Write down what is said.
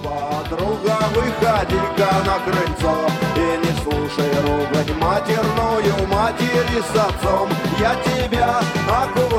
Подруга, выходи-ка на крыльцо и не слушай ругань матерную матери с отцом. Я тебя аккуратно